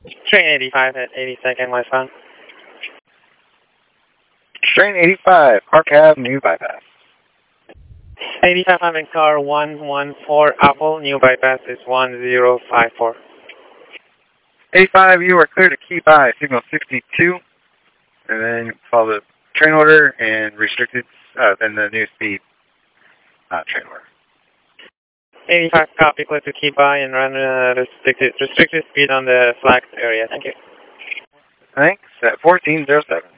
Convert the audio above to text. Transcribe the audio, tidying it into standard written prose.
Train 85 at 82nd westbound. Train 85, Park Ave, New Bypass. 85, I'm in car 114 Apple, New Bypass is 1054. 85, you are clear to keep by signal 62, and then follow the train order and restricted, then the new speed train order. 85, copy, clear to keep by and run restricted speed on the flagged area. Thank you. Thanks, at 1407.